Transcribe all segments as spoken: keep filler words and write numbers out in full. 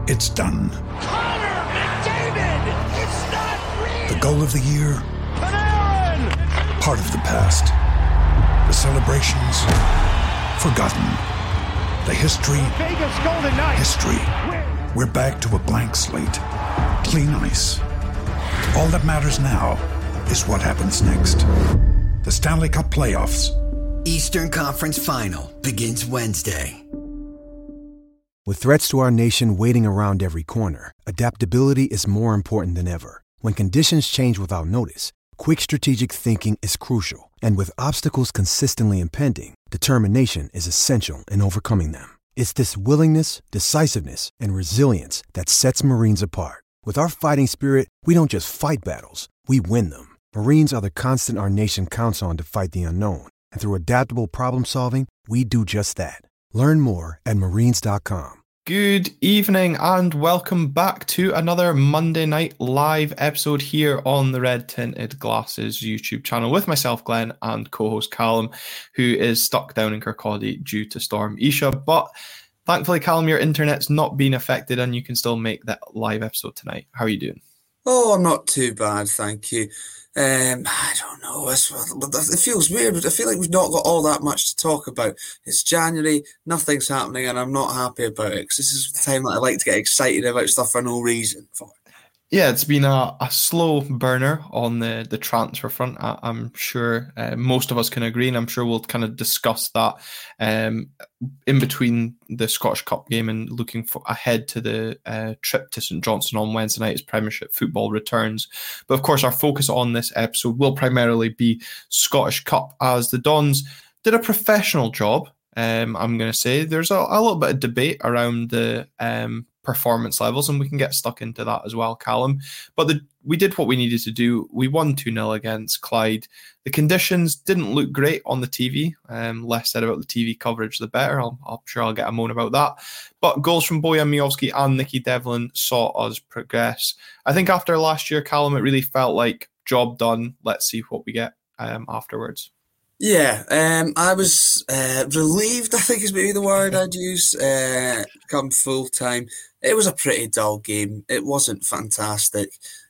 It's done. Connor McDavid! It's not real! The goal of the year? Panarin! Part of the past. The celebrations? Forgotten. The history? Vegas Golden Knights! History. We're back to a blank slate. Clean ice. All that matters now is what happens next. The Stanley Cup Playoffs. Eastern Conference Final begins Wednesday. With threats to our nation waiting around every corner, adaptability is more important than ever. When conditions change without notice, quick strategic thinking is crucial. And with obstacles consistently impending, determination is essential in overcoming them. It's this willingness, decisiveness, and resilience that sets Marines apart. With our fighting spirit, we don't just fight battles, we win them. Marines are the constant our nation counts on to fight the unknown. And through adaptable problem solving, we do just that. Learn more at marines dot com. Good evening and welcome back to another Monday Night Live episode here on the Red Tinted Glasses YouTube channel with myself, Glenn, and co-host Callum, who is stuck down in Kirkcaldy due to Storm Isha. But thankfully, Callum, your internet's not been affected and you can still make that live episode tonight. How are you doing? Oh, I'm not too bad, thank you. Um, I don't know. It's, it feels weird, but I feel like we've not got all that much to talk about. It's January, nothing's happening, and I'm not happy about it because this is the time that I like to get excited about stuff for no reason. For. Yeah, it's been a, a slow burner on the, the transfer front. I, I'm sure uh, most of us can agree, and I'm sure we'll kind of discuss that um, in between the Scottish Cup game and looking for, ahead to the uh, trip to St Johnstone on Wednesday night as Premiership football returns. But of course, our focus on this episode will primarily be Scottish Cup, as the Dons did a professional job. Um, I'm going to say there's a, a little bit of debate around the um, performance levels, and we can get stuck into that as well, Callum. But the, we did what we needed to do. We won two nil against Clyde. The conditions didn't look great on the T V. Um, less said about the T V coverage, the better. I'll, I'm sure I'll get a moan about that. But goals from Bojan Miovski and Nicky Devlin saw us progress. I think after last year, Callum, it really felt like job done. Let's see what we get um, afterwards. Yeah, um, I was uh, relieved, I think is maybe the word I'd use, uh, come full time. It was a pretty dull game. It wasn't fantastic.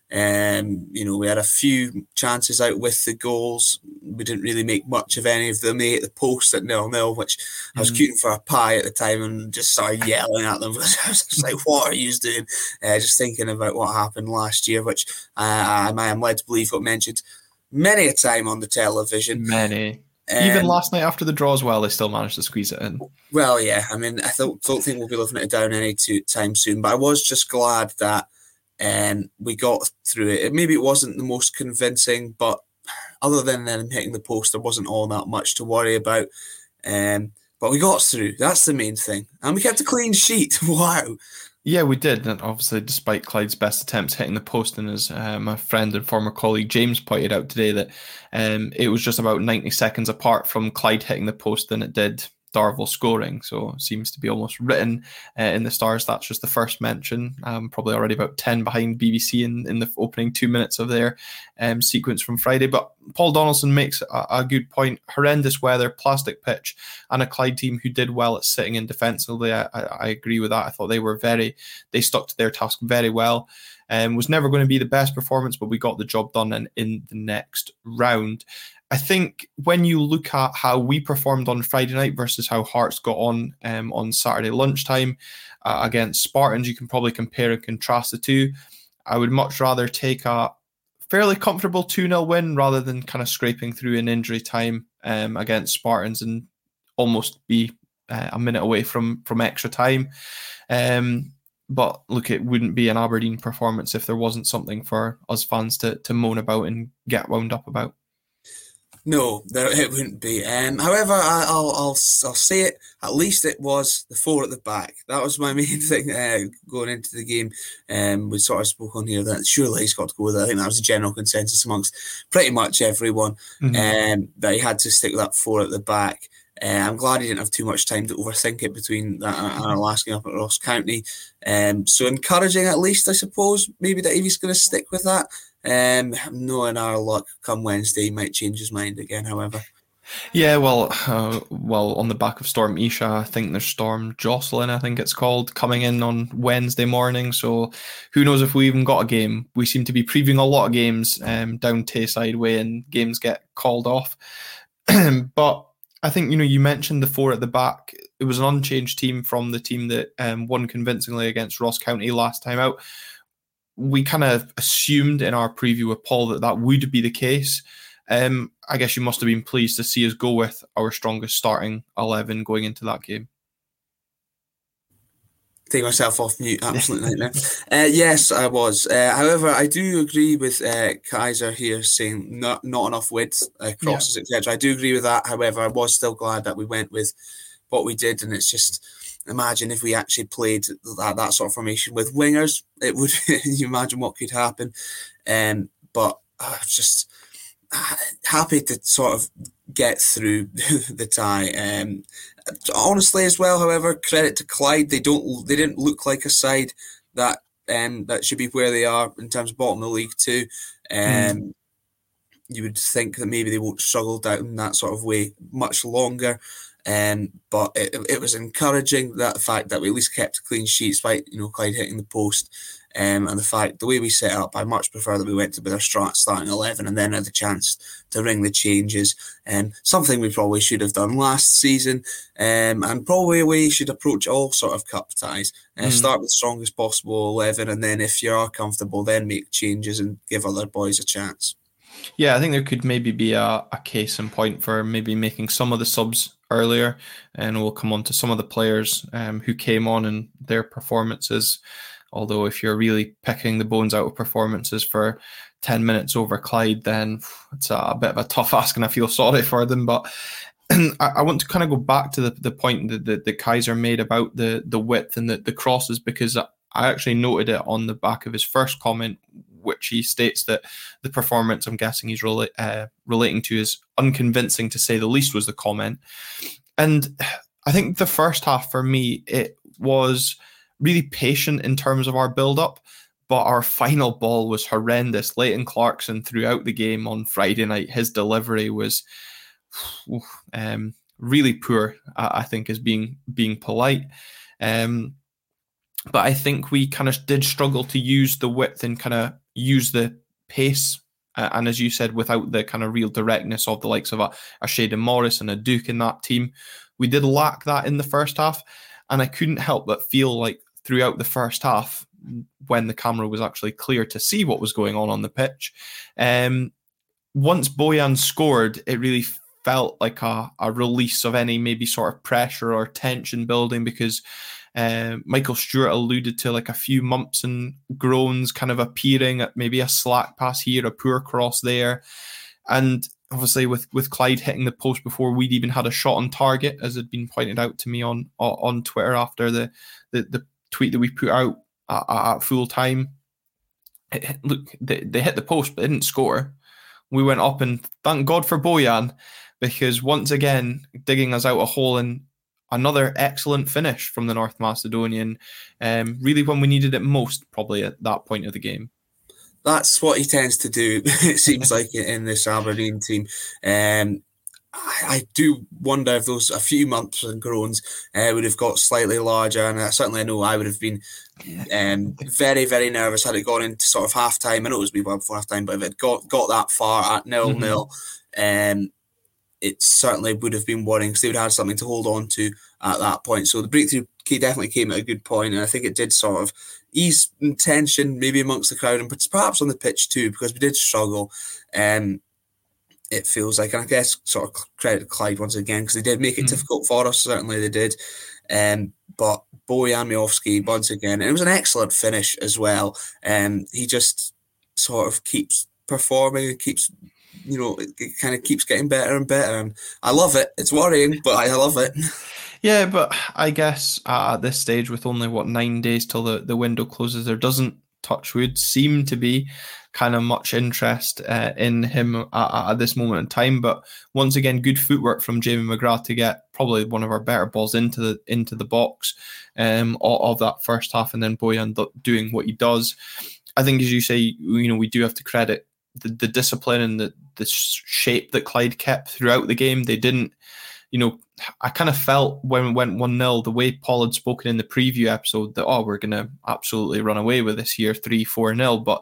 Um, you know, we had a few chances out with the goals. We didn't really make much of any of them. They hit the post at nil nil, which mm-hmm. I was queuing for a pie at the time and just started yelling at them. I was just like, what are you doing? Uh, just thinking about what happened last year, which uh, I am led to believe got mentioned many a time on the television. Many. Um, Even last night after the draw as well, they still managed to squeeze it in. Well, yeah. I mean, I don't, don't think we'll be living it down any too, time soon, but I was just glad that um, we got through it. Maybe it wasn't the most convincing, but other than them hitting the post, there wasn't all that much to worry about. Um, but we got through. That's the main thing. And we kept a clean sheet. Wow. Yeah, we did. And obviously, despite Clyde's best attempts hitting the post, and as uh, my friend and former colleague James pointed out today, that um, it was just about ninety seconds apart from Clyde hitting the post than it did Darvel scoring. So it seems to be almost written uh, in the stars. That's just the first mention. Um, probably already about ten behind B B C in, in the opening two minutes of their um, sequence from Friday. But Paul Donaldson makes a, a good point. Horrendous weather, plastic pitch, and a Clyde team who did well at sitting in defensively. I, I, I agree with that. I thought they were very, they stuck to their task very well. Um, was never going to be the best performance, but we got the job done and in the next round. I think when you look at how we performed on Friday night versus how Hearts got on um, on Saturday lunchtime uh, against Spartans, you can probably compare and contrast the two. I would much rather take a fairly comfortable two nil win rather than kind of scraping through in injury time um, against Spartans and almost be uh, a minute away from, from extra time. Um, but look, it wouldn't be an Aberdeen performance if there wasn't something for us fans to, to moan about and get wound up about. No, there, it wouldn't be. Um, however, I, I'll, I'll I'll say it. At least it was the four at the back. That was my main thing uh, going into the game. Um, we sort of spoke on here that surely he's got to go with it. I think that was the general consensus amongst pretty much everyone. Mm-hmm. Um, that he had to stick with that four at the back. Uh, I'm glad he didn't have too much time to overthink it between that and Alaskan up at Ross County. Um, so encouraging, at least, I suppose, maybe that if he's going to stick with that. Um, knowing our luck, come Wednesday, he might change his mind again, however. Yeah, well, uh, well, on the back of Storm Isha, I think there's Storm Jocelyn, I think it's called, coming in on Wednesday morning. So who knows if we even got a game. We seem to be previewing a lot of games um, down Tayside way, and games get called off. But I think, you know, you mentioned the four at the back. It was an unchanged team from the team that um, won convincingly against Ross County last time out. We kind of assumed in our preview with Paul that that would be the case. Um, I guess you must have been pleased to see us go with our strongest starting eleven going into that game. Take myself off mute, absolutely. uh, yes, I was. Uh, however, I do agree with uh, Kaiser here saying not not enough width, uh, crosses, yeah. et cetera. I do agree with that. However, I was still glad that we went with what we did, and it's just, imagine if we actually played that, that sort of formation with wingers. It would, you imagine what could happen. Um, but uh, just happy to sort of get through the tie. Um, honestly, as well, however, credit to Clyde. They don't. They didn't look like a side that um, that should be where they are in terms of bottom of the league too. Um, mm. You would think that maybe they won't struggle down that sort of way much longer. Um, but it, it was encouraging, that the fact that we at least kept a clean sheet despite, you know, Clyde hitting the post. Um, and the fact, the way we set up, I much prefer that we went to with our starting eleven and then had the chance to ring the changes. Um, something we probably should have done last season, um, and probably a way you should approach all sort of cup ties. Uh, mm. Start with the strongest possible eleven, and then if you are comfortable, then make changes and give other boys a chance. Yeah, I think there could maybe be a, a case in point for maybe making some of the subs earlier, and we'll come on to some of the players um, who came on and their performances. Although if you're really picking the bones out of performances for ten minutes over Clyde, then it's a bit of a tough ask, and I feel sorry for them. But I, I want to kind of go back to the, the point that, that, that Kaiser made about the, the width and the, the crosses, because I actually noted it on the back of his first comment, which he states that the performance, I'm guessing he's rela- uh, relating to, is unconvincing to say the least, was the comment. And I think the first half for me, it was really patient in terms of our build-up, but our final ball was horrendous. Leighton Clarkson throughout the game on Friday night, his delivery was um, really poor, I think, is being being polite. Um, but I think we kind of did struggle to use the width and kind of use the pace. Uh, and as you said, without the kind of real directness of the likes of a, a Shaden Morris and a Duke in that team, we did lack that in the first half. And I couldn't help but feel like throughout the first half, when the camera was actually clear to see what was going on on the pitch, um, once Bojan scored, it really felt like a, a release of any maybe sort of pressure or tension building, because uh, Michael Stewart alluded to like a few mumps and groans kind of appearing at maybe a slack pass here, a poor cross there. And obviously with, with Clyde hitting the post before we'd even had a shot on target, as had been pointed out to me on on Twitter after the the, the tweet that we put out at, at full time. It, look, they, they hit the post, but they didn't score. We went up, and thank God for Bojan, because once again, digging us out a hole, and another excellent finish from the North Macedonian, um, really when we needed it most, probably at that point of the game. That's what he tends to do, it seems like, in this Aberdeen team. Um, I, I do wonder if those a few months and groans uh, would have got slightly larger, and I certainly know I would have been um, very, very nervous had it gone into sort of half time. I know it was well before half time, but if it got got that far at nil nil, mm-hmm. um, it certainly would have been worrying, because they would have had something to hold on to at that point. So the breakthrough definitely came at a good point, and I think it did sort of ease tension maybe amongst the crowd, and perhaps on the pitch too, because we did struggle. Um, it feels like, and I guess sort of credit Clyde once again, because they did make it mm. difficult for us. Certainly they did. Um, but Bojan Miovski once again, and it was an excellent finish as well. Um, he just sort of keeps performing, and keeps, you know, it, it kind of keeps getting better and better, and I love it. It's worrying, but I love it. Yeah, but I guess uh, at this stage, with only, what, nine days till the, the window closes, there doesn't, touch wood, seem to be kind of much interest uh, in him at, at this moment in time. But once again, good footwork from Jamie McGrath to get probably one of our better balls into the into the box um, of, of that first half, and then Bojan doing what he does. I think, as you say, you know, we do have to credit the, the discipline and the the shape that Clyde kept throughout the game. They didn't, you know, I kind of felt when we went one nil, the way Paul had spoken in the preview episode, that, oh, we're going to absolutely run away with this here, three four nil. But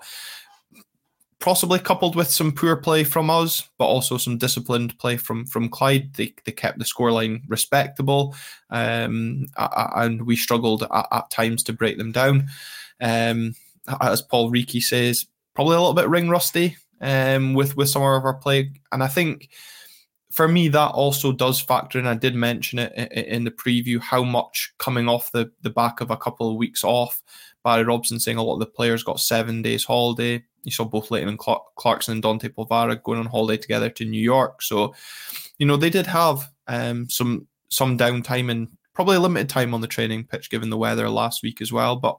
possibly coupled with some poor play from us, but also some disciplined play from from Clyde, they, they kept the scoreline respectable, um, and we struggled at, at times to break them down. Um, as Paul Reiki says, probably a little bit ring rusty um, with, with some of our play. And I think for me, that also does factor in. I did mention it in the preview, how much coming off the, the back of a couple of weeks off. Barry Robson saying a lot of the players got seven days holiday. You saw both Leighton and Clarkson and Dante Polvara going on holiday together to New York. So, you know, they did have um, some some downtime and probably limited time on the training pitch given the weather last week as well. But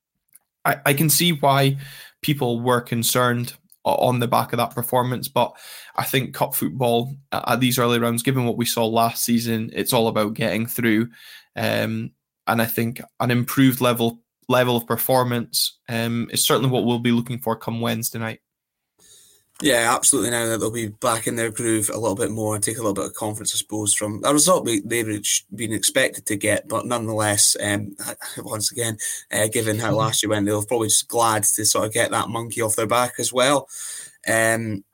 I, I can see why people were concerned on the back of that performance. But I think cup football at these early rounds, given what we saw last season, it's all about getting through. Um, and I think an improved level level of performance um, is certainly what we'll be looking for come Wednesday night. Yeah, absolutely. Now that they'll be back in their groove a little bit more and take a little bit of confidence, I suppose, from a result they've been expected to get, but nonetheless, um, once again, uh, given how last year went, they're probably just glad to sort of get that monkey off their back as well. Um,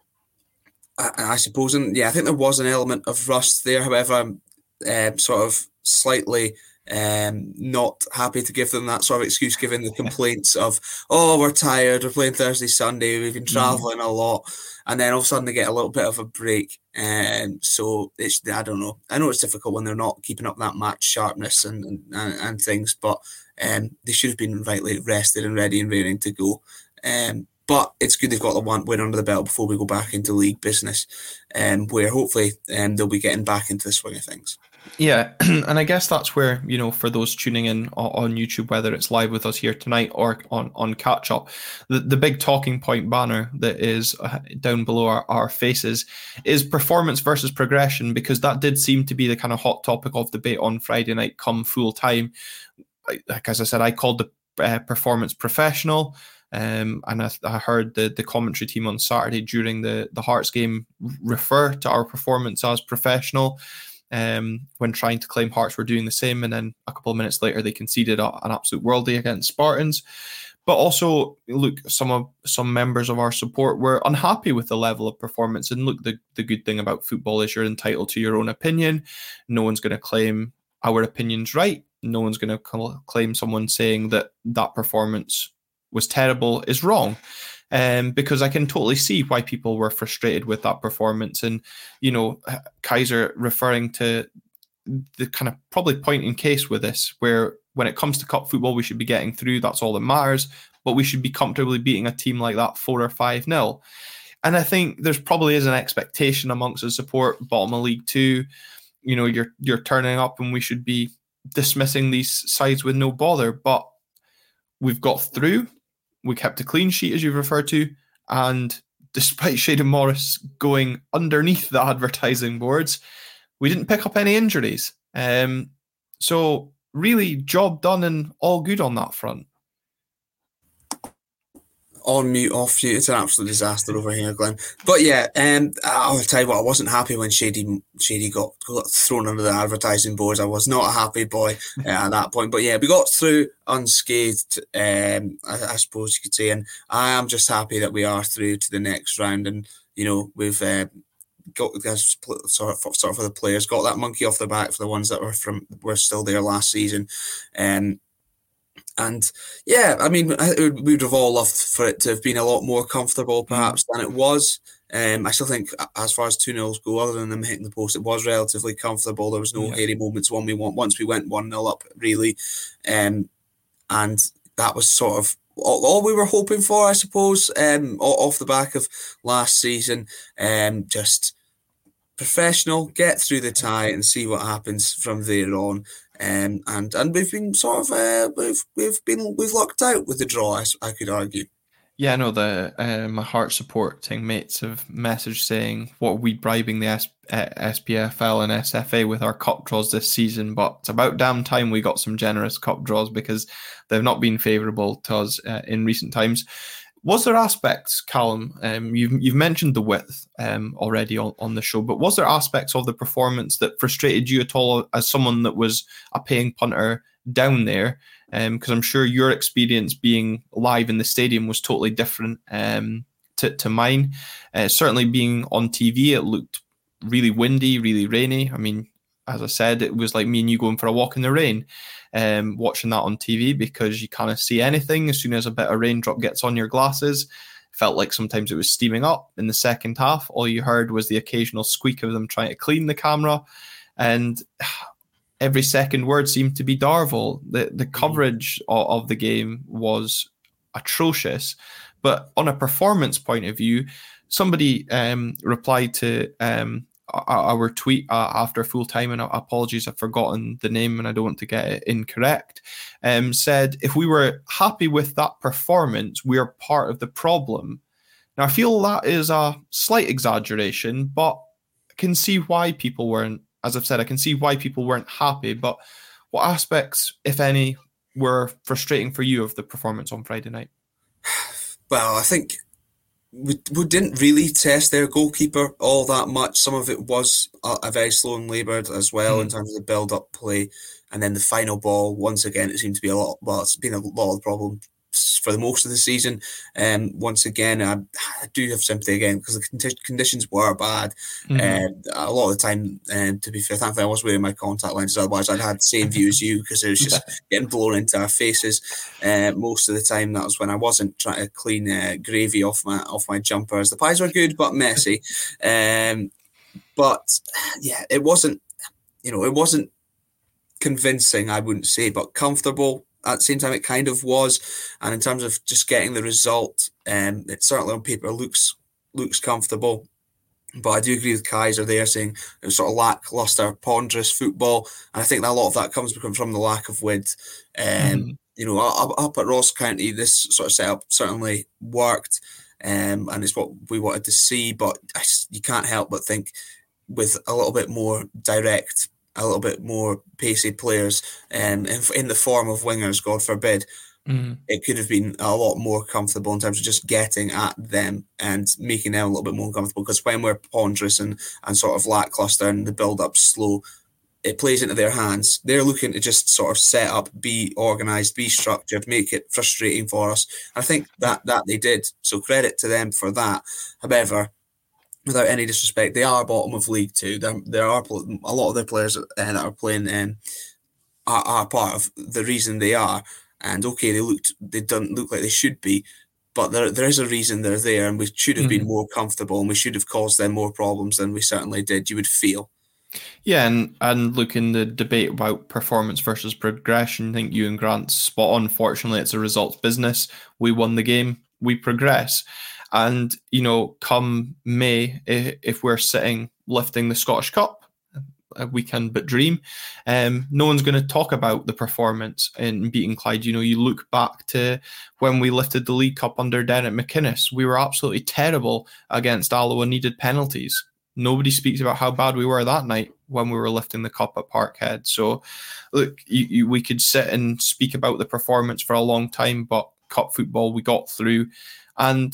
I, I suppose, and yeah, I think there was an element of rust there. However, I'm uh, sort of slightly Um, not happy to give them that sort of excuse, given the complaints of, oh, we're tired, we're playing Thursday, Sunday, we've been travelling mm. a lot, and then all of a sudden they get a little bit of a break. And um, so it's, I don't know. I know it's difficult when they're not keeping up that match sharpness and and, and things, but um, they should have been rightly rested and ready and raring to go. Um, but it's good they've got the one win under the belt before we go back into league business, um, where hopefully um, they'll be getting back into the swing of things. Yeah, and I guess that's where, you know, for those tuning in on YouTube, whether it's live with us here tonight or on, on catch up, the, the big talking point banner that is down below our, our faces is performance versus progression, because that did seem to be the kind of hot topic of debate on Friday night come full time. Like, as I said, I called the uh, performance professional. Um, and I, I heard the, the commentary team on Saturday during the, the Hearts game refer to our performance as professional. Um, when trying to claim Hearts were doing the same, and then a couple of minutes later they conceded a, an absolute worldie against Spartans. But also, look, some of some members of our support were unhappy with the level of performance. And look, the, the good thing about football is you're entitled to your own opinion. No one's going to claim our opinion's right. No one's going to claim someone saying that that performance was terrible is wrong. Um, because I can totally see why people were frustrated with that performance. And, you know, Kaiser referring to the kind of probably point in case with this, where when it comes to cup football, we should be getting through. That's all that matters. But we should be comfortably beating a team like that four or five nil. And I think there's probably is an expectation amongst the support, bottom of League Two. You know, you're you're turning up and we should be dismissing these sides with no bother. But we've got through. We kept a clean sheet, as you referred to, and despite Shayden Morris going underneath the advertising boards, we didn't pick up any injuries. Um, so really, job done and all good on that front. On mute, off mute. It's an absolute disaster over here, Glenn. But yeah, um, I'll tell you what, I wasn't happy when Shady Shady got, got thrown under the advertising boards. I was not a happy boy uh, at that point. But yeah, we got through unscathed, um, I, I suppose you could say. And I am just happy that we are through to the next round. And, you know, we've uh, got, sort of, sort of for the players, got that monkey off the back for the ones that were from were still there last season. Um, And yeah, I mean, we would have all loved for it to have been a lot more comfortable, perhaps, than it was. Um, I still think, as far as two nils go, other than them hitting the post, it was relatively comfortable. There was no yeah. hairy moments when we won, once we went one nil up, really. Um, and that was sort of all, all we were hoping for, I suppose, um, off the back of last season. Um, just professional, get through the tie and see what happens from there on. Um, and and we've been sort of uh, we've we've been we've lucked out with the draw, I, I could argue. Yeah, I know the uh, my Heart supporting mates have messaged saying, "What are we bribing the S- uh, S P F L and S F A with our cup draws this season?" But it's about damn time we got some generous cup draws, because they've not been favourable to us uh, in recent times. Was there aspects, Callum, um, you've, you've mentioned the width um, already on, on the show, but was there aspects of the performance that frustrated you at all as someone that was a paying punter down there? Because um, I'm sure your experience being live in the stadium was totally different um, to, to mine. Uh, certainly being on T V, it looked really windy, really rainy. I mean, as I said, it was like me and you going for a walk in the rain. Um, watching that on T V because you can't see anything as soon as a bit of raindrop gets on your glasses. Felt like sometimes it was steaming up in the second half. All you heard was the occasional squeak of them trying to clean the camera, and every second word seemed to be Darvel. The the coverage of, of the game was atrocious, but on a performance point of view, somebody um, replied to um, our tweet uh, after full time, and apologies, I've forgotten the name and I don't want to get it incorrect, um, said, if we were happy with that performance, we are part of the problem. Now, I feel that is a slight exaggeration, but I can see why people weren't, as I've said, I can see why people weren't happy, but what aspects, if any, were frustrating for you of the performance on Friday night? Well, I think We, we didn't really test their goalkeeper all that much. Some of it was a, a very slow and laboured as well mm. in terms of the build-up play. And then the final ball, once again, it seemed to be a lot, well, it's been a lot of the problem for the most of the season. Um, once again, I, I do have sympathy again because the conditions were bad. Mm-hmm. Uh, a lot of the time, um, to be fair, thankfully I was wearing my contact lenses, otherwise I'd had the same view as you because it was just getting blown into our faces. Uh, most of the time, that was when I wasn't trying to clean uh, gravy off my off my jumpers. The pies were good but messy. Um, but yeah, it wasn't, you know, it wasn't convincing, I wouldn't say, but comfortable. At the same time, it kind of was. And in terms of just getting the result, um, it certainly on paper looks looks comfortable. But I do agree with Kaiser there saying it was sort of lacklustre, ponderous football. And I think that a lot of that comes from the lack of width. Um, mm-hmm. You know, up, up at Ross County, this sort of setup certainly worked. Um, and it's what we wanted to see. But I, you can't help but think with a little bit more direct, a little bit more pacey players, um, in, in the form of wingers, God forbid, mm-hmm. it could have been a lot more comfortable in terms of just getting at them and making them a little bit more comfortable. Because when we're ponderous and, and sort of lackluster and the build-up slow, it plays into their hands. They're looking to just sort of set up, be organised, be structured, make it frustrating for us. I think that that they did. So credit to them for that. However, without any disrespect, they are bottom of League Two. There, there are a lot of their players that are playing um, are, are part of the reason they are. And okay, they looked, they don't look like they should be, but there there is a reason they're there, and we should have mm-hmm. been more comfortable, and we should have caused them more problems than we certainly did. You would feel. Yeah, and and look, in the debate about performance versus progression, I think you and Grant's spot on. Fortunately, it's a results business. We won the game, we progress. And, you know, come May, if we're sitting lifting the Scottish Cup, we can but dream. Um, no one's going to talk about the performance in beating Clyde. You know, you look back to when we lifted the League Cup under Derek McInnes. We were absolutely terrible against Alloa and needed penalties. Nobody speaks about how bad we were that night when we were lifting the cup at Parkhead. So, look, you, you, we could sit and speak about the performance for a long time, but cup football, we got through. And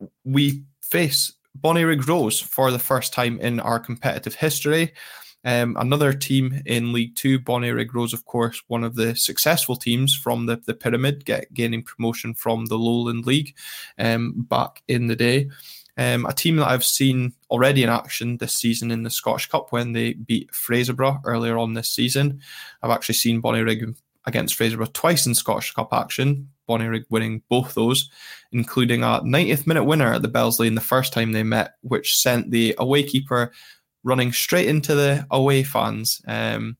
we face Bonnyrigg Rose for the first time in our competitive history. Um, another team in League Two, Bonnyrigg Rose, of course, one of the successful teams from the, the pyramid, get, gaining promotion from the Lowland League um, back in the day. Um, a team that I've seen already in action this season in the Scottish Cup when they beat Fraserburgh earlier on this season. I've actually seen Bonnyrigg against Fraserburgh twice in Scottish Cup action, Bonnyrigg winning both those, including a ninetieth minute winner at the Bells Lane the first time they met, which sent the away keeper running straight into the away fans. Um,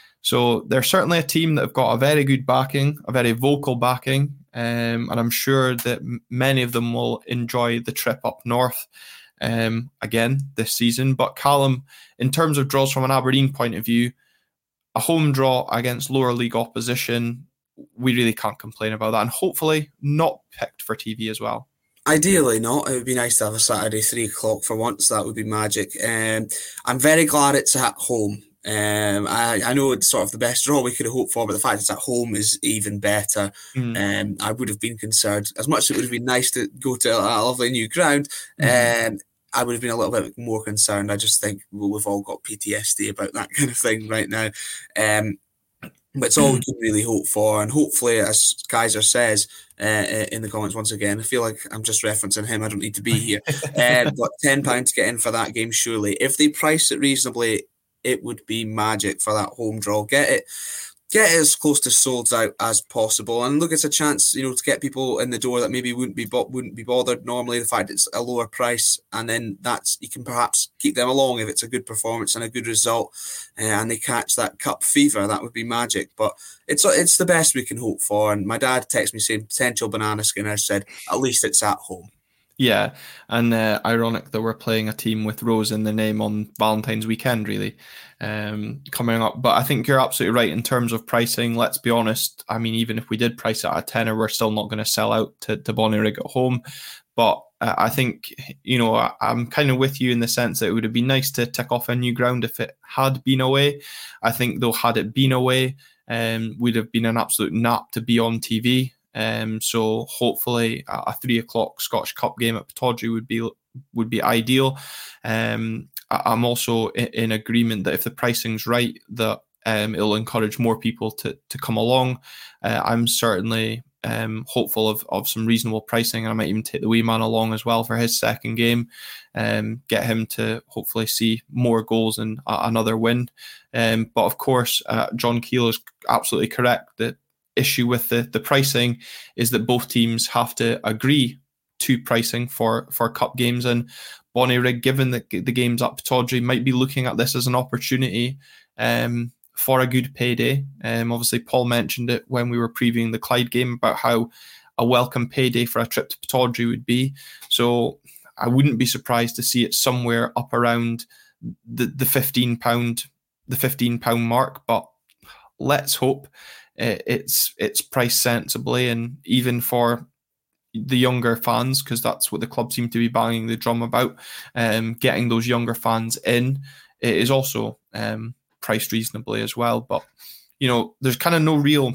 so they're certainly a team that have got a very good backing, a very vocal backing, um, and I'm sure that m- many of them will enjoy the trip up north um, again this season. But Callum, in terms of draws from an Aberdeen point of view, a home draw against lower league opposition, we really can't complain about that, and hopefully not picked for T V as well. Ideally not. It would be nice to have a Saturday three o'clock for once. That would be magic. Um, I'm very glad it's at home Um, I, I know it's sort of the best draw we could have hoped for, but the fact it's at home is even better. Mm. Um, I would have been concerned, as much as it would have been nice to go to a lovely new ground. Mm. Um, I would have been a little bit more concerned. I just think well, we've all got P T S D about that kind of thing right now. Um, but it's all we can really hope for, and hopefully, as Kaiser says uh, in the comments once again, I feel like I'm just referencing him. I don't need to be here. uh, but ten pounds to get in for that game, surely. If they price it reasonably, it would be magic for that home draw. Get it, get it as close to sold out as possible, and look, it's a chance, you know, to get people in the door that maybe wouldn't be wouldn't be bothered normally. The fact it's a lower price, and then that's you can perhaps keep them along if it's a good performance and a good result, uh, and they catch that cup fever. That would be magic. But it's it's the best we can hope for. And my dad texted me saying potential banana skinner. Said at least it's at home. Yeah, and uh, ironic that we're playing a team with Rose in the name on Valentine's weekend, really, um, coming up. But I think you're absolutely right in terms of pricing. Let's be honest. I mean, even if we did price it at a tenner, we're still not going to sell out to, to Bonnyrigg at home. But uh, I think, you know, I, I'm kind of with you in the sense that it would have been nice to tick off a new ground if it had been away. I think, though, had it been away, um, would have been an absolute nap to be on T V. Um, so hopefully a, a three o'clock Scottish Cup game at Pittodrie would be would be ideal. Um, I, I'm also in, in agreement that if the pricing's right, that um, it'll encourage more people to to come along. Uh, I'm certainly um, hopeful of of some reasonable pricing, and I might even take the wee man along as well for his second game. Um, get him to hopefully see more goals and uh, another win. Um, but of course, uh, John Keel is absolutely correct that issue with the, the pricing is that both teams have to agree to pricing for, for cup games, and Bonnyrigg, given that the games at Pittodrie, might be looking at this as an opportunity um, for a good payday. Um, obviously, Paul mentioned it when we were previewing the Clyde game about how a welcome payday for a trip to Pittodrie would be. So I wouldn't be surprised to see it somewhere up around the, the fifteen pound the fifteen pound mark, but let's hope it's it's priced sensibly, and even for the younger fans, because that's what the club seem to be banging the drum about, um, getting those younger fans in, it is also um, priced reasonably as well. But, you know, there's kind of no real,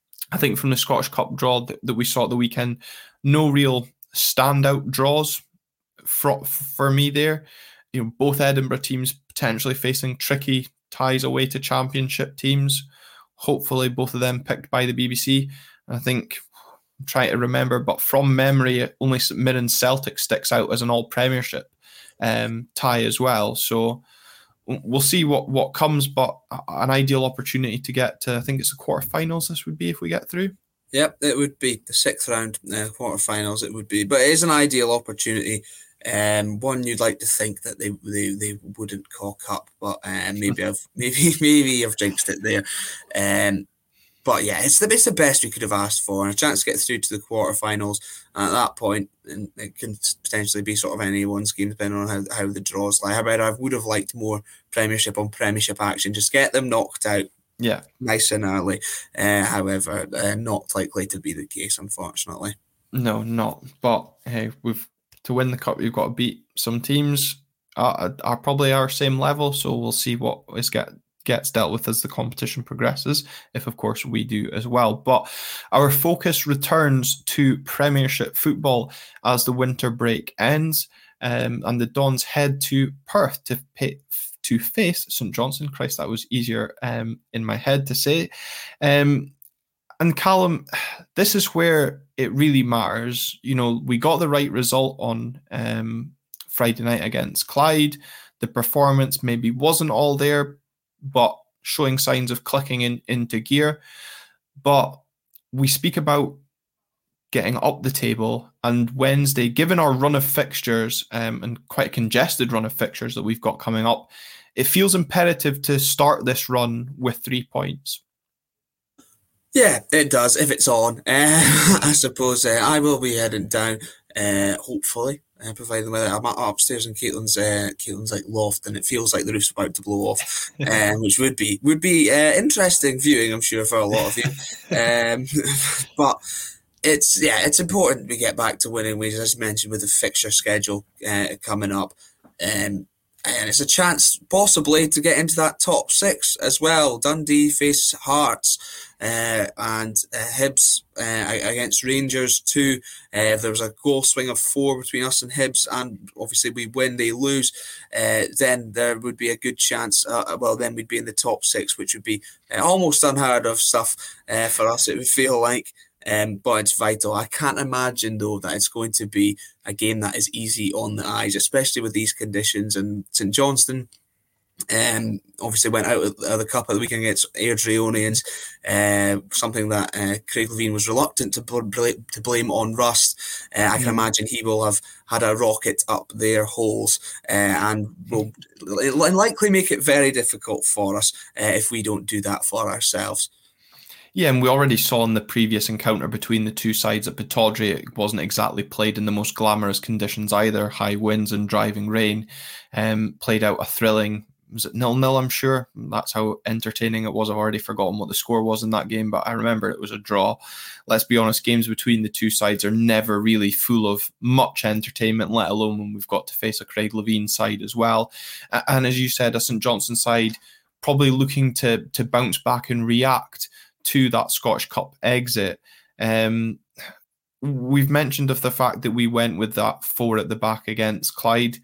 I think from the Scottish Cup draw that, that we saw at the weekend, no real standout draws for, for me there. You know, both Edinburgh teams potentially facing tricky ties away to championship teams. Hopefully both of them picked by the B B C. I think, I'm trying to remember, but from memory, only St Mirren Celtic sticks out as an all-premiership um, tie as well. So we'll see what, what comes, but an ideal opportunity to get to, I think it's the quarterfinals this would be if we get through. Yep, it would be the sixth round, uh, quarterfinals it would be. But it is an ideal opportunity. Um, one you'd like to think that they they, they wouldn't cock up, but um, maybe I've maybe maybe I've jinxed it there. Um, but yeah, it's the it's the best we could have asked for, and a chance to get through to the quarterfinals. And at that point, and it can potentially be sort of anyone's game depending on how how the draws lie. However, I would have liked more Premiership on Premiership action. Just get them knocked out. Yeah, nice and early. Uh, however, uh, not likely to be the case, unfortunately. No, not. But hey, we've. To win the cup, you've got to beat some teams are, are probably our same level, so we'll see what is get gets dealt with as the competition progresses, if of course we do as well. But our focus returns to Premiership football as the winter break ends, um, and the Dons head to Perth to pay, to face St Johnstone. Christ, that was easier um, in my head to say. Um, And Callum, this is where it really matters. You know, we got the right result on um, Friday night against Clyde. The performance maybe wasn't all there, but showing signs of clicking in, into gear. But we speak about getting up the table, and Wednesday, given our run of fixtures um, and quite a congested run of fixtures that we've got coming up, it feels imperative to start this run with three points. Yeah, it does, if it's on. Uh, I suppose uh, I will be heading down, uh, hopefully, uh, providing the weather. I'm upstairs in Caitlin's, uh, Caitlin's like loft, and it feels like the roof's about to blow off, um, which would be would be uh, interesting viewing, I'm sure, for a lot of you. Um, but it's yeah, it's important we get back to winning ways, as mentioned, with the fixture schedule uh, coming up. Um, and it's a chance possibly to get into that top six as well. Dundee face Hearts uh, and uh, Hibs uh, against Rangers too. Uh, if there was a goal swing of four between us and Hibs, and obviously we win, they lose, uh, then there would be a good chance. Uh, well, then we'd be in the top six, which would be uh, almost unheard of stuff uh, for us, it would feel like. Um, but it's vital. I can't imagine, though, that it's going to be a game that is easy on the eyes, especially with these conditions. And St Johnstone um, obviously went out of the cup at the weekend against Airdrieonians, uh, something that uh, Craig Levein was reluctant to, bl- to blame on rust. Uh, I can imagine he will have had a rocket up their holes uh, and will likely make it very difficult for us uh, if we don't do that for ourselves. Yeah, and we already saw in the previous encounter between the two sides at Pittodrie, it wasn't exactly played in the most glamorous conditions either, high winds and driving rain. Um, played out a thrilling, was it nil-nil, I'm sure? That's how entertaining it was. I've already forgotten what the score was in that game, but I remember it was a draw. Let's be honest, games between the two sides are never really full of much entertainment, let alone when we've got to face a Craig Levein side as well. And as you said, a St Johnstone side probably looking to to bounce back and react to that Scottish Cup exit. Um, we've mentioned of the fact that we went with that four at the back against Clyde.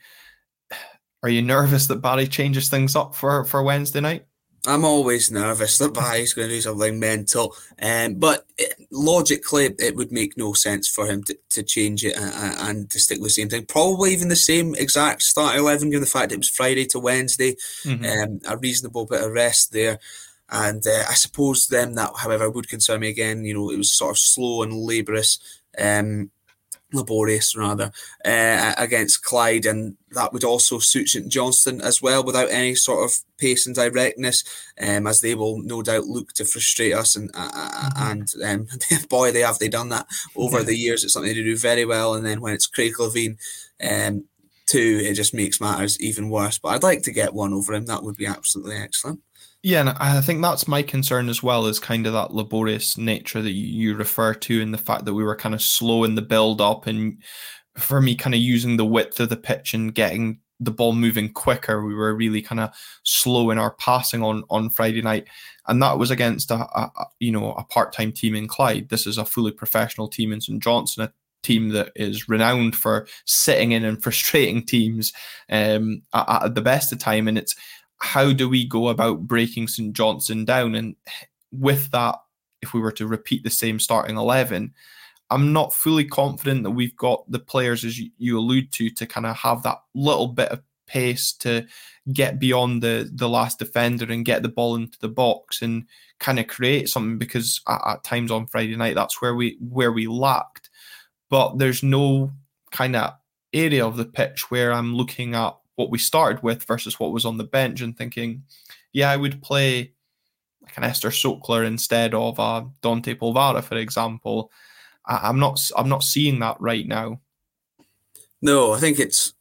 Are you nervous that Barry changes things up for, for Wednesday night? I'm always nervous that Barry's going to do something mental. Um, but it, logically, it would make no sense for him to, to change it and, and to stick with the same thing. Probably even the same exact start eleven, given the fact it was Friday to Wednesday. Mm-hmm. Um, a reasonable bit of rest there. And uh, I suppose then that, however, would concern me again. You know, it was sort of slow and laborious, um, laborious rather, uh, against Clyde, and that would also suit St Johnstone as well, without any sort of pace and directness, um, as they will no doubt look to frustrate us. And uh, mm-hmm. and um, boy, they have they done that over yeah. the years. It's something they do very well. And then when it's Craig Levein, um, too, it just makes matters even worse. But I'd like to get one over him. That would be absolutely excellent. Yeah, and I think that's my concern as well, is kind of that laborious nature that you refer to, and the fact that we were kind of slow in the build-up, and for me, kind of using the width of the pitch and getting the ball moving quicker. We were really kind of slow in our passing on, on Friday night, and that was against a, a you know a part-time team in Clyde. This is a fully professional team in St Johnstone, a team that is renowned for sitting in and frustrating teams um, at, at the best of time, and it's how do we go about breaking St Johnstone down? And with that, if we were to repeat the same starting eleven, I'm not fully confident that we've got the players, as you allude to, to kind of have that little bit of pace to get beyond the, the last defender and get the ball into the box and kind of create something, because at, at times on Friday night, that's where we where we lacked. But there's no kind of area of the pitch where I'm looking at what we started with versus what was on the bench and thinking, yeah, I would play like an Esther Sokler instead of uh, Dante Polvara, for example. I, I'm not I'm not seeing that right now. No, I think it's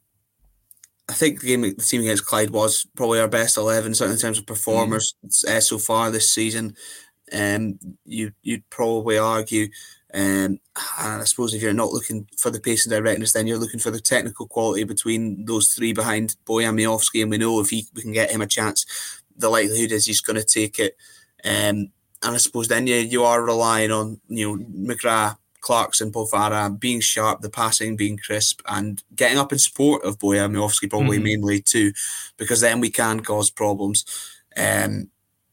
I think the game the team against Clyde was probably our best eleven, certainly in terms of performers mm. uh, so far this season. Um, you you'd probably argue. Um, and I suppose if you're not looking for the pace and directness, then you're looking for the technical quality between those three behind Bojan Miovski, and we know if he, we can get him a chance, the likelihood is he's going to take it. Um, and I suppose then you, you are relying on, you know, McGrath, Clarkson, Polvara being sharp, the passing being crisp, and getting up in support of Bojan Miovski probably mm-hmm. mainly too, because then we can cause problems. Um,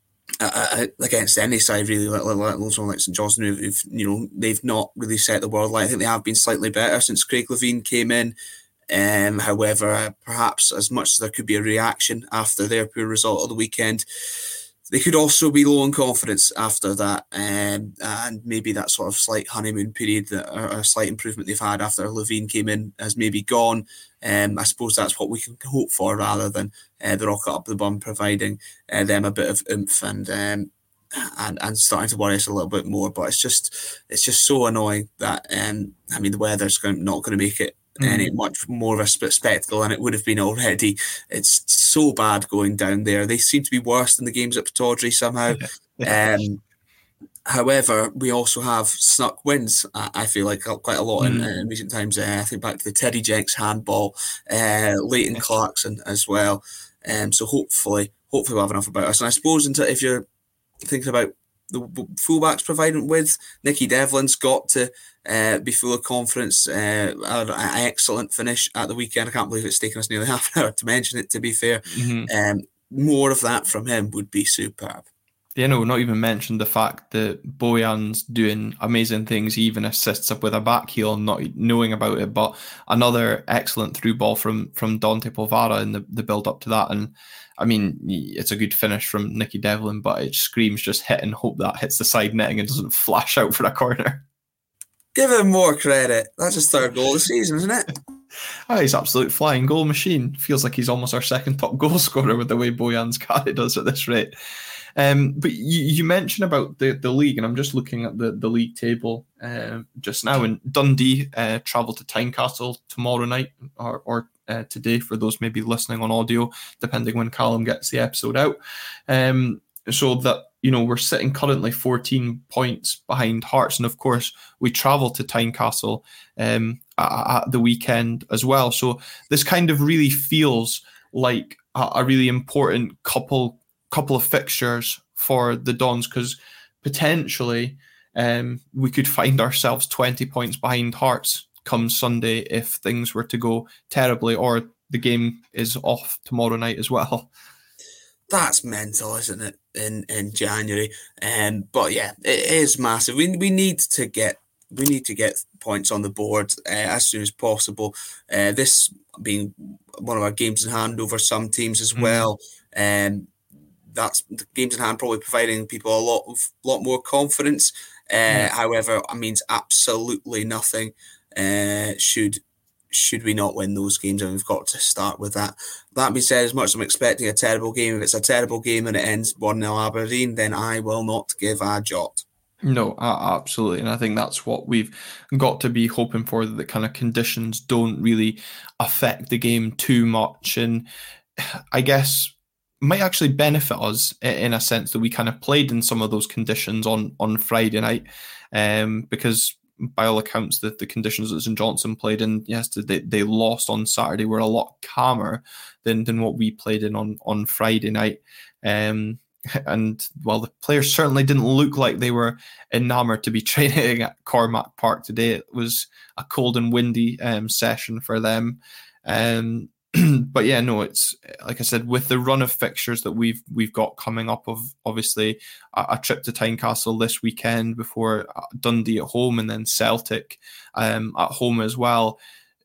Uh, against any side really, let alone someone like St Johnstone, who've, you know, they've not really set the world light. I think they have been slightly better since Craig Levein came in. Um, however, uh, perhaps as much as there could be a reaction after their poor result of the weekend, they could also be low in confidence after that, um, and maybe that sort of slight honeymoon period, that, or a slight improvement they've had after Levein came in, has maybe gone. Um, I suppose that's what we can hope for, rather than uh, the rocket up the bum providing uh, them a bit of oomph and um, and and starting to worry us a little bit more. But it's just it's just so annoying that um, I mean the weather's going, not going to make it any much more of a spectacle than it would have been already. It's so bad going down there. They seem to be worse than the games at Pittodrie somehow. um, However, we also have snuck wins, I feel like, quite a lot in, mm. in recent times. Uh, I think back to the Terry Jenks handball, uh, Leighton yes. Clarkson as well. Um, so hopefully, hopefully we'll have enough about us. And I suppose into, if you're thinking about the fullbacks providing with, Nicky Devlin's got to uh, be full of confidence. Uh, an excellent finish at the weekend. I can't believe it's taken us nearly half an hour to mention it, to be fair. Mm-hmm. Um, more of that from him would be superb. Yeah, no, not even mentioned the fact that Bojan's doing amazing things. He even assists up with a back heel, not knowing about it. But another excellent through ball from from Dante Polvara in the, the build up to that. And I mean, it's a good finish from Nicky Devlin, but it screams just hit and hope that hits the side netting and doesn't flash out for a corner. Give him more credit. That's his third goal of the season, isn't it? Oh, he's absolute flying goal machine. Feels like he's almost our second top goal scorer with the way Bojan's carried us at this rate. Um, but you, you mentioned about the, the league, and I'm just looking at the, the league table uh, just now. And Dundee uh, travel to Tynecastle tomorrow night, or, or uh, today for those maybe listening on audio, depending when Callum gets the episode out. Um, so that, you know, we're sitting currently fourteen points behind Hearts, and of course we travel to Tynecastle um, at, at the weekend as well. So this kind of really feels like a, a really important couple. couple of fixtures for the Dons, because potentially um, we could find ourselves twenty points behind Hearts come Sunday if things were to go terribly, or the game is off tomorrow night as well. That's mental, isn't it, in, in January? Um, but yeah, it is massive. We we need to get we need to get points on the board uh, as soon as possible. Uh, this being one of our games in hand over some teams as well. Mm. Um, That's the games in hand, probably providing people a lot of lot more confidence. Uh, yeah. However, it means absolutely nothing. Uh, should should we not win those games, and we've got to start with that. That being said, as much as I'm expecting a terrible game, if it's a terrible game and it ends one nil Aberdeen, then I will not give a jot. No, absolutely. And I think that's what we've got to be hoping for, that the kind of conditions don't really affect the game too much. And I guess might actually benefit us in a sense that we kind of played in some of those conditions on, on Friday night, um, because by all accounts, the, the conditions that St Johnstone played in yesterday, they, they lost on Saturday, were a lot calmer than, than what we played in on, on Friday night. Um, and while the players certainly didn't look like they were enamoured to be training at Cormack Park today, it was a cold and windy um, session for them. Um, But yeah, no, it's like I said, with the run of fixtures that we've we've got coming up, of obviously a, a trip to Tynecastle this weekend before Dundee at home, and then Celtic um, at home as well.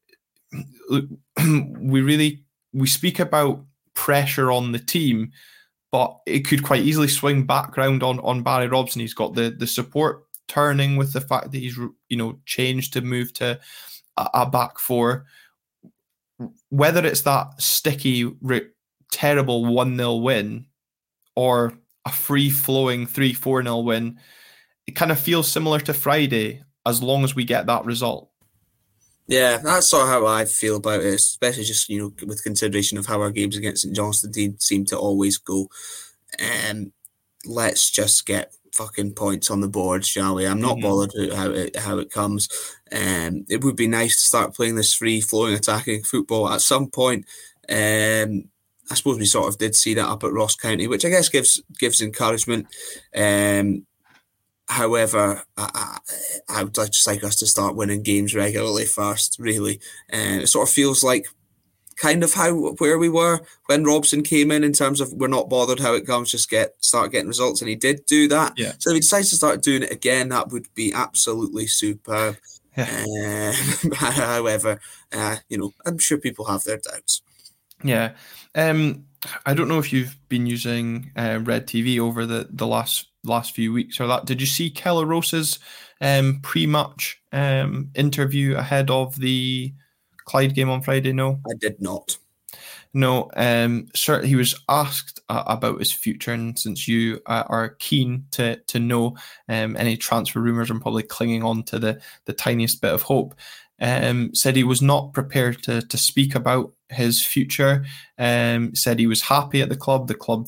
We really we speak about pressure on the team, but it could quite easily swing back round on on Barry Robson. He's got the the support turning with the fact that he's you know changed to move to a, a back four. Whether it's that sticky, terrible one nil win or a free-flowing three four nil win, it kind of feels similar to Friday as long as we get that result. Yeah, that's sort of how I feel about it, especially just, you know, with consideration of how our games against St Johnstone seem to always go. Um, let's just get fucking points on the board, shall we? I'm not mm-hmm. bothered how it how it comes. Um, it would be nice to start playing this free-flowing attacking football at some point. Um, I suppose we sort of did see that up at Ross County, which I guess gives gives encouragement. Um, however, I, I, I would just like us to start winning games regularly first, really. And uh, it sort of feels like kind of how where we were when Robson came in in terms of we're not bothered how it comes, just get start getting results, and he did do that. Yeah. So if he decides to start doing it again, that would be absolutely superb. Yeah. Uh, however, uh, you know, I'm sure people have their doubts. Yeah. Um, I don't know if you've been using uh, Red T V over the, the last last few weeks or that. Did you see Keller Rose's um, pre-match um, interview ahead of the Clyde game on Friday? No, I did not. No, um, certainly he was asked uh, about his future, and since you uh, are keen to to know um, any transfer rumours and probably clinging on to the the tiniest bit of hope, um, said he was not prepared to to speak about his future. Um, said he was happy at the club. The club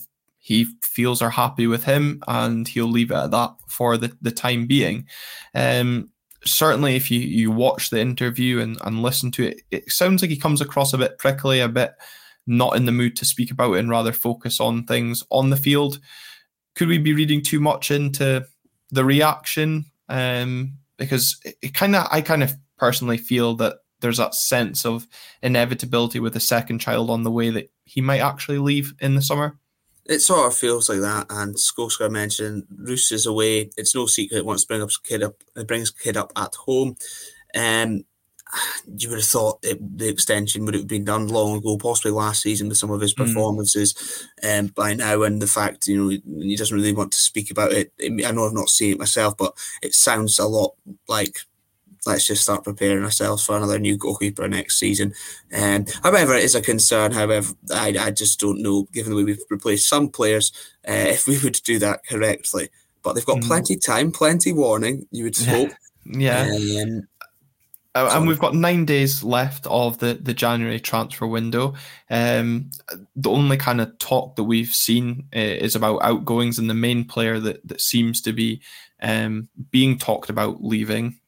he feels are happy with him, and he'll leave it at that for the, the time being. Um, certainly, if you, you watch the interview and, and listen to it, it sounds like he comes across a bit prickly, a bit not in the mood to speak about it and rather focus on things on the field. Could we be reading too much into the reaction? Um, because it, it kind of, I kind of personally feel that there's that sense of inevitability with a second child on the way that he might actually leave in the summer. It sort of feels like that, and Solskjaer mentioned Roos is away. It's no secret he wants to bring up his kid up, bring his kid up at home. Um, you would have thought it, the extension would have been done long ago, possibly last season with some of his performances. Mm. Um, by now, and the fact, you know, he doesn't really want to speak about it. I know I've not seen it myself, but it sounds a lot like, let's just start preparing ourselves for another new goalkeeper next season. Um, however, it is a concern. However, I, I just don't know, given the way we've replaced some players, uh, if we would do that correctly. But they've got mm. plenty of time, plenty warning, you would hope. Yeah. Um, Uh, and we've got nine days left of the, the January transfer window. Um, the only kind of talk that we've seen uh, is about outgoings, and the main player that, that seems to be um, being talked about leaving,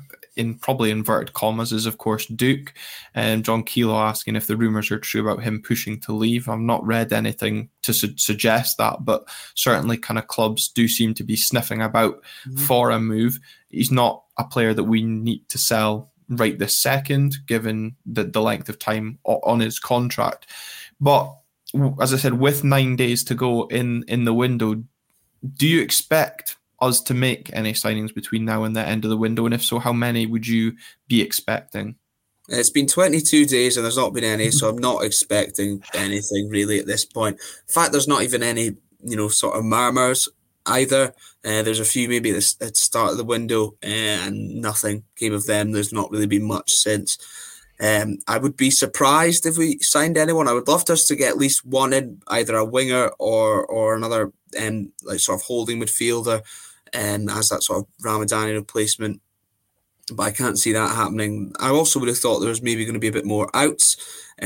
in probably inverted commas, is of course Duke. And John Kelo asking if the rumours are true about him pushing to leave. I've not read anything to su- suggest that, but certainly kind of clubs do seem to be sniffing about mm-hmm. for a move. He's not a player that we need to sell right this second, given the, the length of time on his contract. But as I said, with nine days to go in, in the window, do you expect us to make any signings between now and the end of the window? And if so, how many would you be expecting? It's been twenty-two days and there's not been any, so I'm not expecting anything really at this point. In fact, there's not even any, you know, sort of murmurs either. Uh, there's a few maybe at the, at the start of the window, uh, and nothing came of them. There's not really been much since. Um, I would be surprised if we signed anyone. I would love us to get at least one in, either a winger or or another um, like sort of holding midfielder, um, as that sort of Ramadani replacement. But I can't see that happening. I also would have thought there was maybe going to be a bit more outs.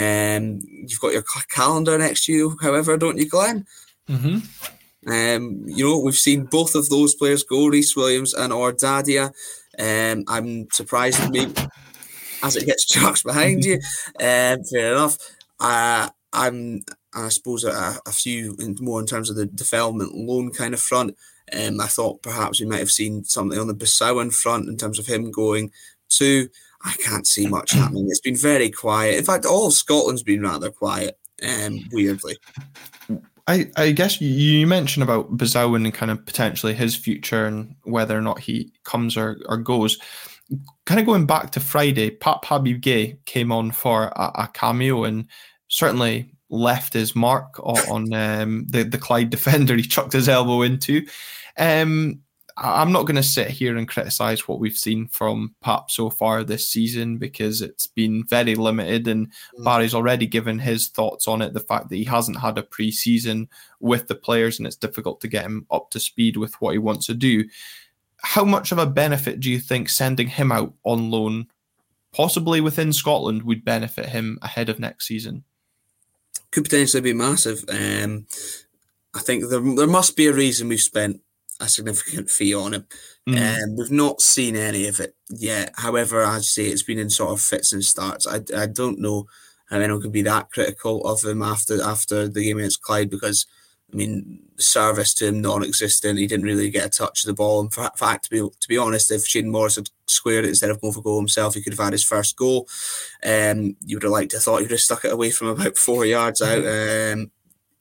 Um, you've got your calendar next to you, however, don't you, Glenn? Mm-hmm. Um, you know, we've seen both of those players go, Rhys Williams and Ordadia. Um, I'm surprised maybe as it gets chucked behind you. Um, fair enough. Uh, I'm, I suppose, a, a few more in terms of the development loan kind of front. Um, I thought perhaps we might have seen something on the Bissauan front in terms of him going too. I can't see much happening. It's been very quiet. In fact, all of Scotland's been rather quiet, um, weirdly. I, I guess you mentioned about Bissauan and kind of potentially his future and whether or not he comes or, or goes. Kind of going back to Friday, Pape Habib Gueye came on for a, a cameo and certainly left his mark on, on um, the, the Clyde defender he chucked his elbow into. Um, I'm not going to sit here and criticise what we've seen from Pap so far this season because it's been very limited, and mm. Barry's already given his thoughts on it, the fact that he hasn't had a pre-season with the players and it's difficult to get him up to speed with what he wants to do. How much of a benefit do you think sending him out on loan, possibly within Scotland, would benefit him ahead of next season? Could potentially be massive. Um, I think there, there must be a reason we've spent a significant fee on him. Mm. Um, we've not seen any of it yet. However, I'd say it's been in sort of fits and starts. I, I don't know how anyone could be that critical of him after after the game against Clyde because, I mean, service to him non-existent. He didn't really get a touch of the ball. In fact, to be, to be honest, if Shane Morris had squared it instead of going for goal himself, he could have had his first goal. Um, you would have liked to have thought he would have stuck it away from about four yards out. Um,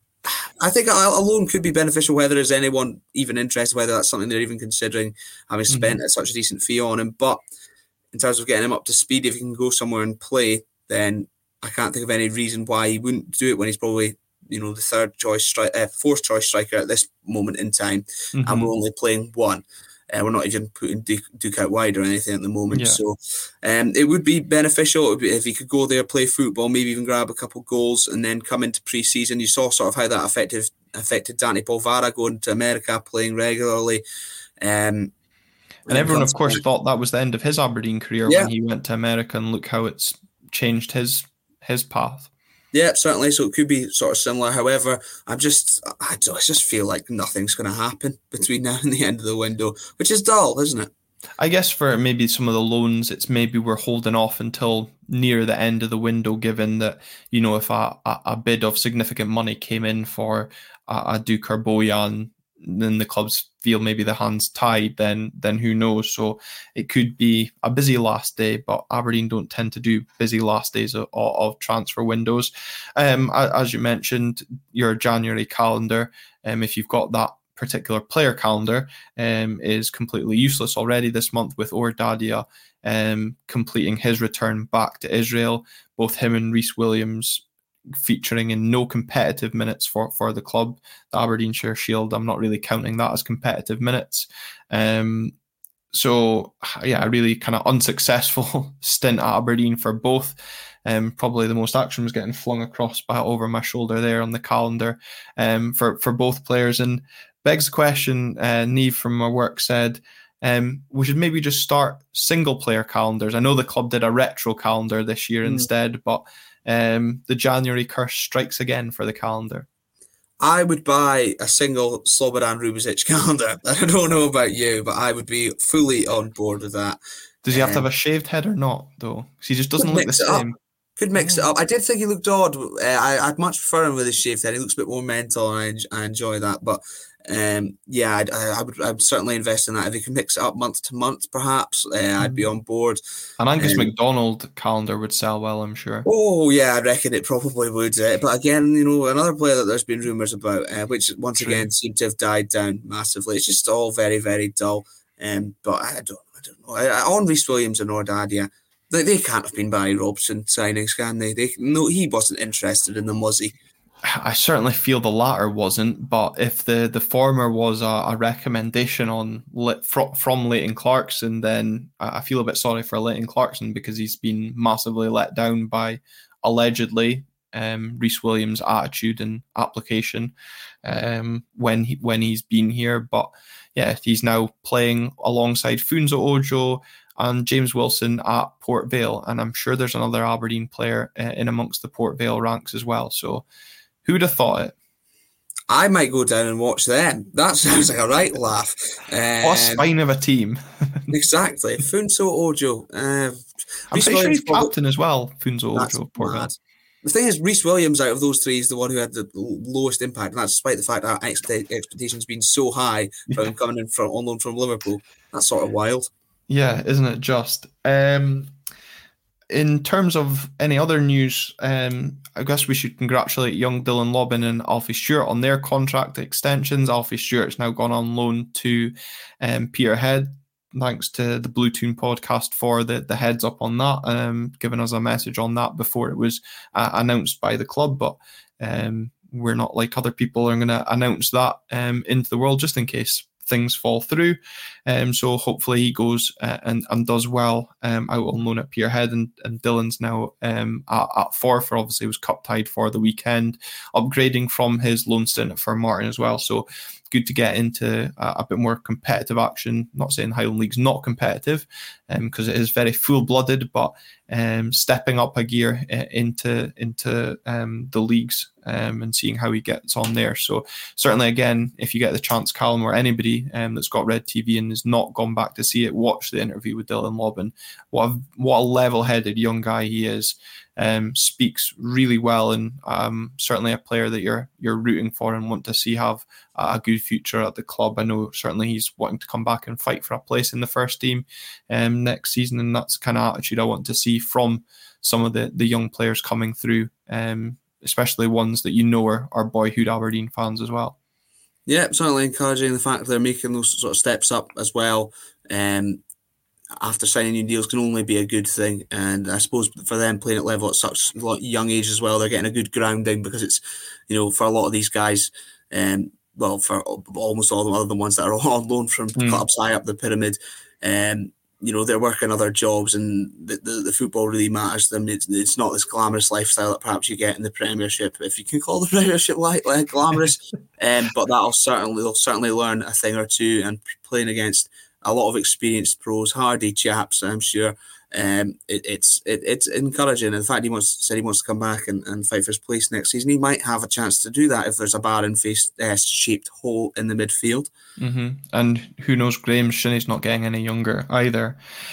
I think a loan could be beneficial, whether there's anyone even interested, whether that's something they're even considering, having spent mm-hmm. such a decent fee on him. But in terms of getting him up to speed, if he can go somewhere and play, then I can't think of any reason why he wouldn't do it when he's probably, you know, the third choice, stri- uh, fourth choice striker at this moment in time, mm-hmm. and we're only playing one. Uh, we're not even putting Duke, Duke out wide or anything at the moment. Yeah. So um, it would be beneficial it would be if he could go there, play football, maybe even grab a couple of goals and then come into pre-season. You saw sort of how that affected affected Dante Polvara going to America, playing regularly. Um, and everyone, of course, thought that was the end of his Aberdeen career yeah. when he went to America, and look how it's changed his his path. Yeah, certainly. So it could be sort of similar. However, I'm just, I just feel like nothing's going to happen between now and the end of the window, which is dull, isn't it? I guess for maybe some of the loans, it's maybe we're holding off until near the end of the window, given that, you know, if a, a, a bid of significant money came in for a, a Duke or Bojan, then the clubs feel maybe the hand's tied, then then who knows? So it could be a busy last day, but Aberdeen don't tend to do busy last days of, of transfer windows. Um, as you mentioned, your January calendar, um, if you've got that particular player calendar, um, is completely useless already this month with Ordadia um, completing his return back to Israel. Both him and Rhys Williams featuring in no competitive minutes for, for the club. The Aberdeenshire Shield, I'm not really counting that as competitive minutes. Um, so, yeah, a really kind of unsuccessful stint at Aberdeen for both. Um, probably the most action was getting flung across by over my shoulder there on the calendar um, for, for both players. And begs the question, uh, Niamh from my work said, um, we should maybe just start single player calendars. I know the club did a retro calendar this year mm. instead, but um, the January curse strikes again for the calendar. I would buy a single Slobodan Rubezic calendar. I don't know about you, but I would be fully on board with that. Does he have um, to have a shaved head or not, though? Because he just doesn't look the same. Could mix it up. I did think he looked odd. Uh, I, I'd much prefer him with his shaved head. He looks a bit more mental, and I, I enjoy that. But um, yeah, I'd, I, I would. I'd certainly invest in that. If he could mix it up month to month, perhaps uh, I'd be on board. An Angus um, MacDonald calendar would sell well, I'm sure. Oh yeah, I reckon it probably would. Uh, but again, you know, another player that there's been rumours about, uh, which once True. again seem to have died down massively. It's just all very, very dull. Um, but I don't, I don't know. I, I, on Rhys Williams and Ordadia. They, they can't have been Barry Robson signings, can they? They no, he wasn't interested in them, was he? I certainly feel the latter wasn't, but if the, the former was a, a recommendation on from, from Leighton Clarkson, then I feel a bit sorry for Leighton Clarkson because he's been massively let down by allegedly um, Rhys Williams' attitude and application um, when he when he's been here. But yeah, he's now playing alongside Funso Ojo and James Wilson at Port Vale, and I'm sure there's another Aberdeen player uh, in amongst the Port Vale ranks as well. So who'd have thought it? I might go down and watch them. That sounds like a right laugh. Um, what a spine of a team. Exactly. Funso Ojo. Uh, I'm pretty sure he's captain as well, Funso Ojo. Port Vale. The thing is, Rhys Williams out of those three is the one who had the lowest impact, and that's despite the fact that our expectations being so high from him coming in from on loan from Liverpool. That's sort of wild. Yeah, isn't it just? Um, in terms of any other news, um, I guess we should congratulate young Dylan Lobban and Alfie Stewart on their contract extensions. Alfie Stewart's now gone on loan to um, Peterhead. Thanks to the Blue Tune podcast for the, the heads up on that, um, giving us a message on that before it was uh, announced by the club. But um, we're not like other people are going to announce that um, into the world just in case things fall through. Um, so hopefully he goes uh, and, and does well um, out on loan at Peterhead, and, and Dylan's now um, at, at Forfar. Obviously was cup tied for the weekend, upgrading from his loan stint for Martin as well. So good to get into a, a bit more competitive action. Not saying Highland League's not competitive because um, it is very full-blooded, but um, stepping up a gear uh, into into um, the leagues um, and seeing how he gets on there. So certainly, again, if you get the chance, Callum, or anybody um, that's got Red T V and has not gone back to see it, watch the interview with Dylan Lobban. What a, what a level-headed young guy he is. Um, speaks really well, and um, certainly a player that you're you're rooting for and want to see have a good future at the club. I know certainly he's wanting to come back and fight for a place in the first team um, next season, and that's the kind of attitude I want to see from some of the, the young players coming through, um, especially ones that you know are, are boyhood Aberdeen fans as well. Yeah, certainly encouraging the fact that they're making those sort of steps up as well. Um, after signing new deals can only be a good thing, and I suppose for them playing at level at such a young age as well, they're getting a good grounding because it's, you know, for a lot of these guys, um, well, for almost all of them other than ones that are on loan from mm. clubs high up the pyramid, um, you know, they're working other jobs, and the, the, the football really matters to them. It's, it's not this glamorous lifestyle that perhaps you get in the Premiership, if you can call the Premiership like, like glamorous, um, but that'll certainly they'll certainly learn a thing or two, and playing against a lot of experienced pros, hardy chaps, I'm sure. Um, it, it's it, it's encouraging. In fact, he wants said he wants to come back and, and fight for his place next season. He might have a chance to do that if there's a barren-faced uh, shaped hole in the midfield. Mm-hmm. And who knows, Graham Shinney's not getting any younger either.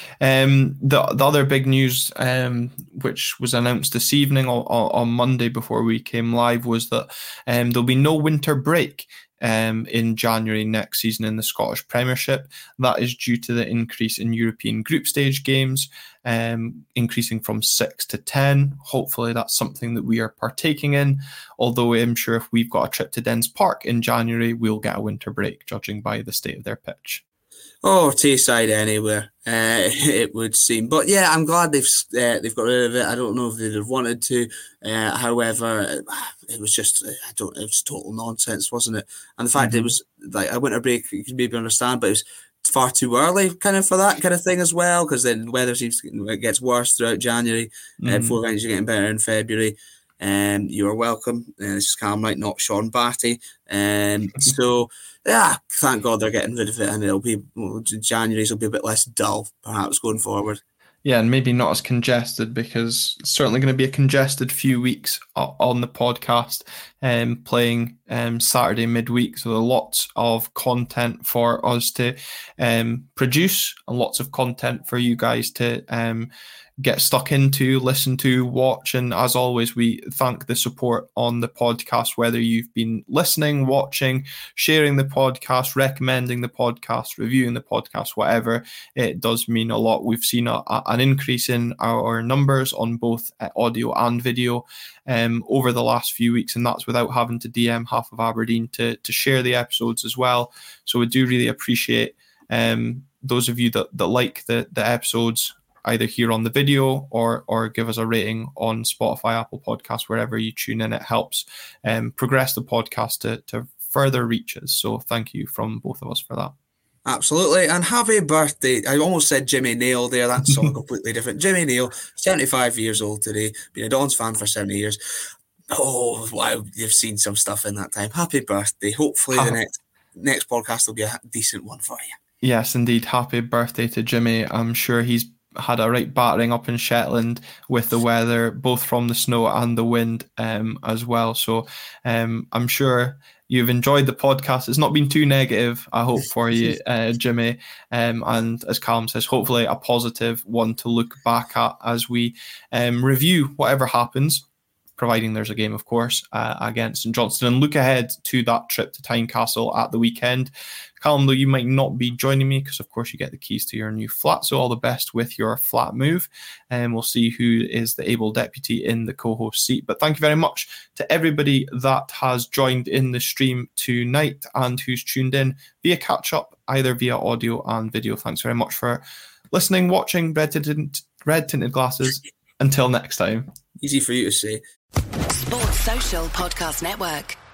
Um, the the other big news, um, which was announced this evening on, on Monday before we came live, was that um, there'll be no winter break Um, in January next season in the Scottish Premiership. That is due to the increase in European group stage games, um, increasing from six to ten. Hopefully that's something that we are partaking in, although I'm sure if we've got a trip to Dens Park in January, we'll get a winter break, judging by the state of their pitch. Oh, Tayside anywhere, uh, it would seem. But yeah, I'm glad they've uh, they've got rid of it. I don't know if they'd have wanted to. Uh, however, it was just I don't. It was total nonsense, wasn't it? And the fact mm-hmm. it was like a winter break, you can maybe understand, but it was far too early, kind of for that kind of thing as well. Because then weather seems to, it gets worse throughout January. Mm-hmm. Uh, before things are getting better in February. Um, you are welcome. Uh, this is Cam Wright, not Sean Batty. Um, so yeah, thank God they're getting rid of it, and it'll be well, January's will be a bit less dull, perhaps going forward. Yeah, and maybe not as congested, because it's certainly going to be a congested few weeks on the podcast, um, playing um, Saturday midweek. So there are lots of content for us to um, produce, and lots of content for you guys to um, get stuck into, listen to, watch. And as always, we thank the support on the podcast, whether you've been listening, watching, sharing the podcast, recommending the podcast, reviewing the podcast, whatever. It does mean a lot. We've seen a, a, an increase in our, our numbers on both uh, audio and video um, over the last few weeks, and that's without having to D M half of Aberdeen to, to share the episodes as well. So we do really appreciate um, those of you that, that like the, the episodes, either here on the video or or give us a rating on Spotify, Apple Podcasts, wherever you tune in. It helps um, progress the podcast to, to further reaches. So thank you from both of us for that. Absolutely. And happy birthday. I almost said Jimmy Neal there. That's something completely different. Jimmy Neal, seventy-five years old today, been a Dons fan for seventy years. Oh, wow. You've seen some stuff in that time. Happy birthday. Hopefully the next next podcast will be a decent one for you. Yes, indeed. Happy birthday to Jimmy. I'm sure he's had a right battering up in Shetland with the weather, both from the snow and the wind um, as well. So um, I'm sure you've enjoyed the podcast. It's not been too negative, I hope, for you, uh, Jimmy. Um, and as Callum says, hopefully a positive one to look back at as we um, review whatever happens, providing there's a game, of course, uh, against St Johnstone, and look ahead to that trip to Tynecastle at the weekend. Callum, though, you might not be joining me because, of course, you get the keys to your new flat, so all the best with your flat move, and we'll see who is the able deputy in the co-host seat. But thank you very much to everybody that has joined in the stream tonight and who's tuned in via catch-up, either via audio and video. Thanks very much for listening, watching Red Tinted, Red Tinted Glasses. Until next time. Easy for you to say. Sports Social Podcast Network.